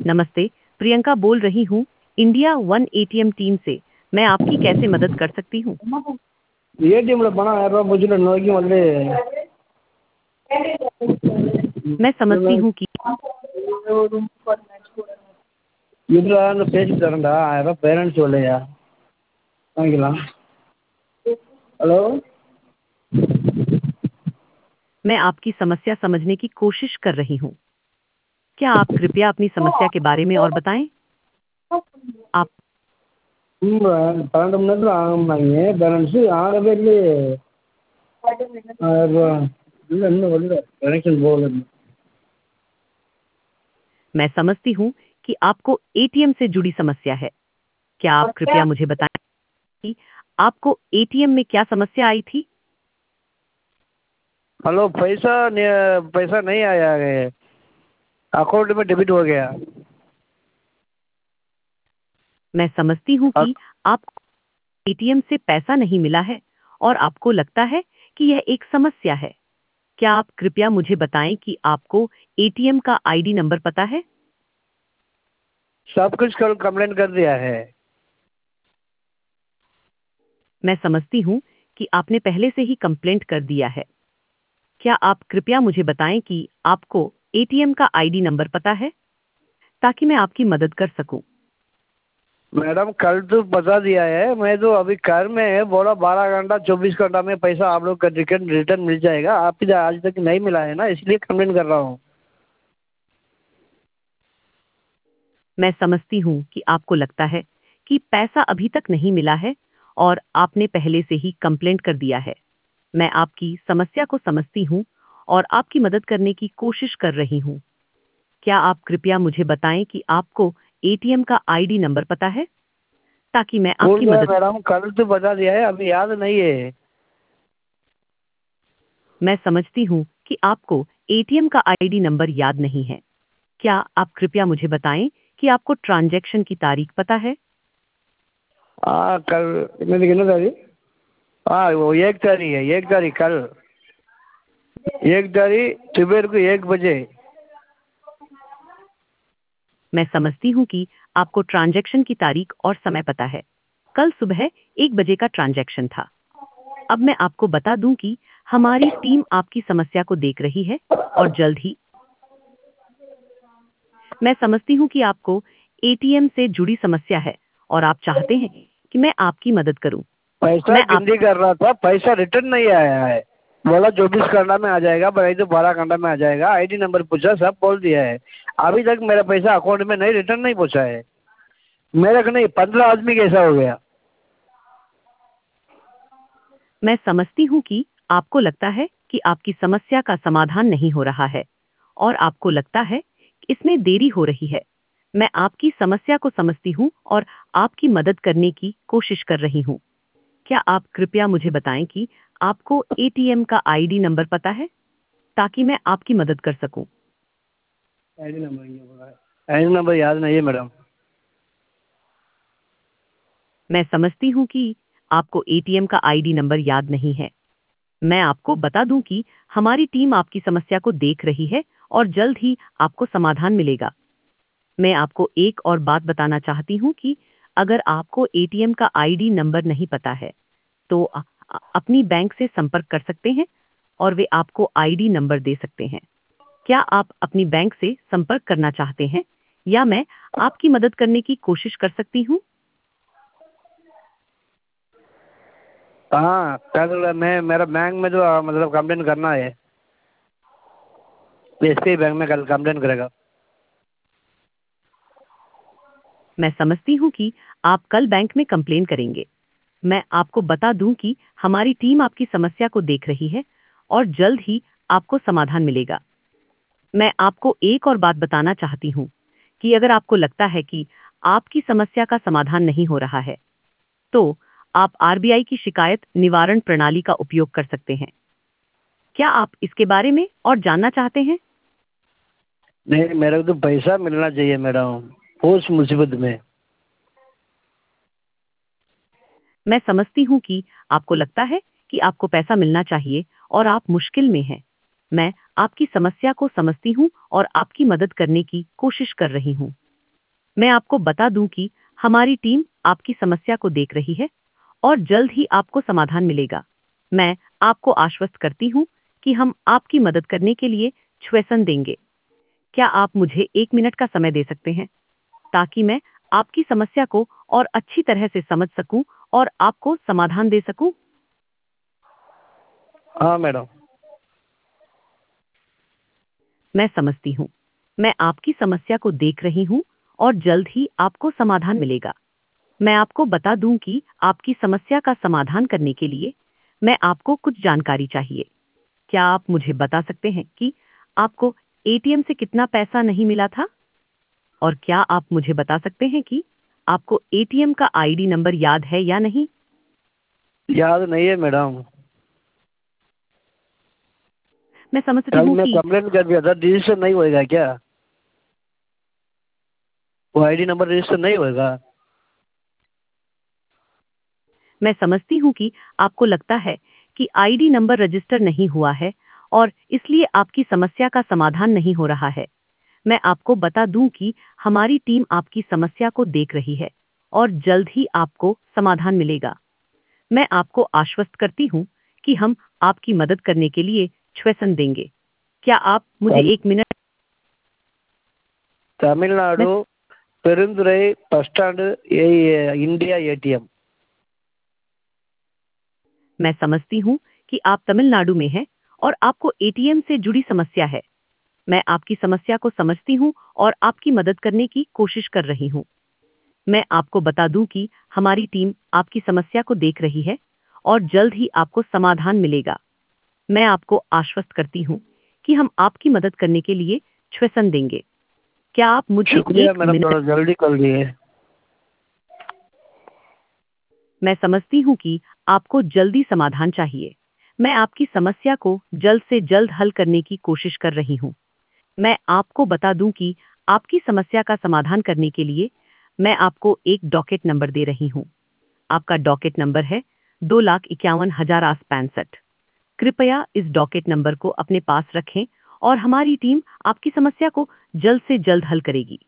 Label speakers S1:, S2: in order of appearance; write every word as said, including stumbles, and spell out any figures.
S1: नमस्ते, प्रियंका बोल रही हूँ, इंडिया वन एटीएम टीम से। मैं आपकी कैसे मदद कर सकती हूँ?
S2: ஏடிஎம்ல பணம் ஆயிரம் ரூபாய் போச்சுல இன்ன வரைக்கும் வந்து
S1: मैं समझती हूँ कि
S2: இதுல அந்த பேசி தரேன்டா ஆயிரம் ரூபாய் பேலன்ஸ் வரலையா வாங்கிக்கலாம் ஹலோ
S1: मैं आपकी समस्या समझने की कोशिश कर रही हूँ। क्या आप कृपया अपनी समस्या के बारे में और बताएं? आप
S2: ம் பன்னெண்டு மணி நேரத்தில் ஆகும்னாங்க பேலன்ஸு ஆகவே இல்லையே ஆயிரம் ரூபாய் இல்லை இன்னும் வரல கனெக்ஷன் போகல
S1: मैं समझती हूँ कि आपको एटीएम से जुड़ी समस्या है। क्या आप कृपया मुझे बताएं कि आपको एटीएम में क्या समस्या आई थी?
S2: हेलो पैसा नहीं पैसा नहीं आया है अकाउंट में डेबिट हो गया
S1: मैं समझती हूँ कि आपको एटीएम से पैसा नहीं मिला है और आपको लगता है कि यह एक समस्या है। क्या आप कृपया मुझे बताएं कि आपको एटीएम का आईडी नंबर पता है?
S2: सब कुछ कल कंप्लेंट कर दिया है
S1: मैं समझती हूँ कि आपने पहले से ही कंप्लेंट कर दिया है। क्या आप कृपया मुझे बताएं कि आपको एटीएम का आईडी नंबर पता है, ताकि मैं आपकी मदद कर सकूं?
S2: मैडम कल तो बता दिया है मैं तो अभी घर में है बोला बारह घंटा चौबीस घंटा में पैसा आप लोग का रिटर्न रिटर्न मिल जाएगा आप इधर आज तक नहीं मिला है ना इसलिए कंप्लेंट कर रहा हूँ
S1: मैं समझती हूँ कि आपको लगता है कि पैसा अभी तक नहीं मिला है और आपने पहले से ही कंप्लेंट कर दिया है। मैं आपकी समस्या को समझती हूँ और आपकी मदद करने की कोशिश कर रही हूँ। क्या आप कृपया मुझे बताएं कि आपको एटीएम का आईडी नंबर पता है, ताकि मैं
S2: बोल
S1: आपकी
S2: गया
S1: मदद।
S2: मैडम कल तो बता दिया है अभी याद नहीं है
S1: मैं समझती हूँ कि आपको एटीएम का आईडी नंबर याद नहीं है। क्या आप कृपया मुझे बताएं कि आपको ट्रांजैक्शन की तारीख पता है?
S2: हाँ कल कितने कितने तारीख हाँ वो एक तारीख है एक तारीख कल एक तारीख सुबह को एक बजे
S1: मैं समझती हूँ कि आपको ट्रांजैक्शन की तारीख और समय पता है। कल सुबह एक बजे का ट्रांजैक्शन था। अब मैं आपको बता दूं कि हमारी टीम आपकी समस्या को देख रही है और जल्द ही। मैं समझती हूँ कि आपको एटीएम से जुड़ी समस्या है और आप चाहते हैं कि मैं आपकी मदद करूं।
S2: पैसा
S1: मैं आप
S2: गिनती कर रहा था पैसा रिटर्न नहीं आया है बोला चौबीस घंटा में आ जाएगा भाई तो बारह घंटा में आ जाएगा आईडी नंबर पूछा सब बोल दिया है अभी तक मेरा पैसा अकाउंट में नहीं रिटर्न नहीं पहुंचा है मेरे को नहीं पंद्रह आदमी कैसा हो गया
S1: मैं समझती हूँ कि आपको लगता है कि आपकी समस्या का समाधान नहीं हो रहा है और आपको लगता है कि इसमें देरी हो रही है। मैं आपकी समस्या को समझती हूँ और आपकी मदद करने की कोशिश कर रही हूँ। क्या आप कृपया मुझे बताएं कि आपको एटीएम का आईडी नंबर पता है, ताकि मैं आपकी मदद कर सकूं?
S2: आईडी नंबर आईडी नंबर याद नहीं है मैडम
S1: मैं समझती हूँ कि आपको एटीएम का आईडी नंबर याद नहीं है। मैं आपको बता दूं कि हमारी टीम आपकी समस्या को देख रही है और जल्द ही आपको समाधान मिलेगा। मैं आपको एक और बात बताना चाहती हूँ कि अगर आपको एटीएम का आईडी नंबर नहीं पता है, तो अ- अ- अपनी बैंक से संपर्क कर सकते हैं और वे आपको आईडी नंबर दे सकते हैं। क्या आप अपनी बैंक से संपर्क करना चाहते हैं, या मैं आपकी मदद करने की कोशिश कर सकती हूँ?
S2: हाँ कल मैं मेरा बैंक में जो अ, मतलब कंप्लेंट करना है एसबीआई बैंक में कल कंप्लेंट करेगा
S1: मैं समझती हूँ कि आप कल बैंक में कंप्लेन करेंगे। मैं आपको बता दूं कि हमारी टीम आपकी समस्या को देख रही है और जल्द ही आपको समाधान मिलेगा। मैं आपको एक और बात बताना चाहती हूँ कि अगर आपको लगता है कि आपकी समस्या का समाधान नहीं हो रहा है, तो आप आरबीआई की शिकायत निवारण प्रणाली का उपयोग कर सकते हैं। क्या आप इसके बारे में और जानना चाहते हैं?
S2: नहीं मेरे को तो पैसा मिलना चाहिए मैडम उस मुसीबत में
S1: मैं समझती हूँ कि आपको लगता है कि आपको पैसा मिलना चाहिए और आप मुश्किल में हैं। मैं आपकी समस्या को समझती हूँ और आपकी मदद करने की कोशिश कर रही हूँ। मैं आपको बता दूं कि हमारी टीम आपकी समस्या को देख रही है और जल्द ही आपको समाधान मिलेगा। मैं आपको आश्वस्त करती हूँ कि हम आपकी मदद करने के लिए श्वसन देंगे। क्या आप मुझे एक मिनट का समय दे सकते हैं ताकि मैं आपकी समस्या को और अच्छी तरह से समझ सकूं और आपको समाधान दे सकूं?
S2: हाँ मैडम।
S1: मैं समझती हूँ। मैं आपकी समस्या को देख रही हूँ और जल्द ही आपको समाधान मिलेगा। मैं आपको बता दूं कि आपकी समस्या का समाधान करने के लिए मैं आपको कुछ जानकारी चाहिए। क्या आप मुझे बता सकते हैं कि आपको एटीएम से कितना पैसा नहीं मिला था? और क्या आप मुझे बता सकते हैं कि आपको एटीएम का आईडी नंबर याद है या नहीं?
S2: याद नहीं है मैडम।
S1: मैं समझती
S2: कल
S1: हूँ
S2: मैं
S1: कि
S2: कंप्लेंट कर दिया था, रजिस्टर नहीं होएगा क्या? वो आईडी नंबर रजिस्टर नहीं होएगा?
S1: मैं समझती हूँ कि आपको लगता है कि आईडी नंबर रजिस्टर नहीं हुआ है और इसलिए आपकी समस्या का समाधान नहीं हो रहा है। मैं आपको बता दूं कि हमारी टीम आपकी समस्या को देख रही है और जल्द ही आपको समाधान मिलेगा। मैं आपको आश्वस्त करती हूँ कि हम आपकी मदद करने के लिए श्वसन देंगे। क्या आप मुझे
S2: तम-
S1: एक मिनट में
S2: तमिलनाडु पेरुंदुरै बस स्टैंड ए इंडिया एटीएम।
S1: मैं समझती हूँ कि आप तमिलनाडु में हैं और आपको एटीएम से जुड़ी समस्या है। मैं आपकी समस्या को समझती हूँ और आपकी मदद करने की कोशिश कर रही हूँ। मैं आपको बता दूं कि हमारी टीम आपकी समस्या को देख रही है और जल्द ही आपको समाधान मिलेगा। मैं आपको आश्वस्त करती हूँ कि हम आपकी मदद करने के लिए श्वसन देंगे। क्या आप मुझे
S2: शुक्रिया
S1: एक
S2: मैडम,
S1: मिनट
S2: थोड़ा जल्दी कर दिए।
S1: मैं समझती हूँ कि आपको जल्दी समाधान चाहिए। मैं आपकी समस्या को जल्द से जल्द हल करने की कोशिश कर रही हूँ। मैं आपको बता दूं कि आपकी समस्या का समाधान करने के लिए मैं आपको एक डॉकेट नंबर दे रही हूँ। आपका डॉकेट नंबर है दो लाख इक्यावन हजार आठ पैंसठ। कृपया इस डॉकेट नंबर को अपने पास रखें और हमारी टीम आपकी समस्या को जल्द से जल्द हल करेगी।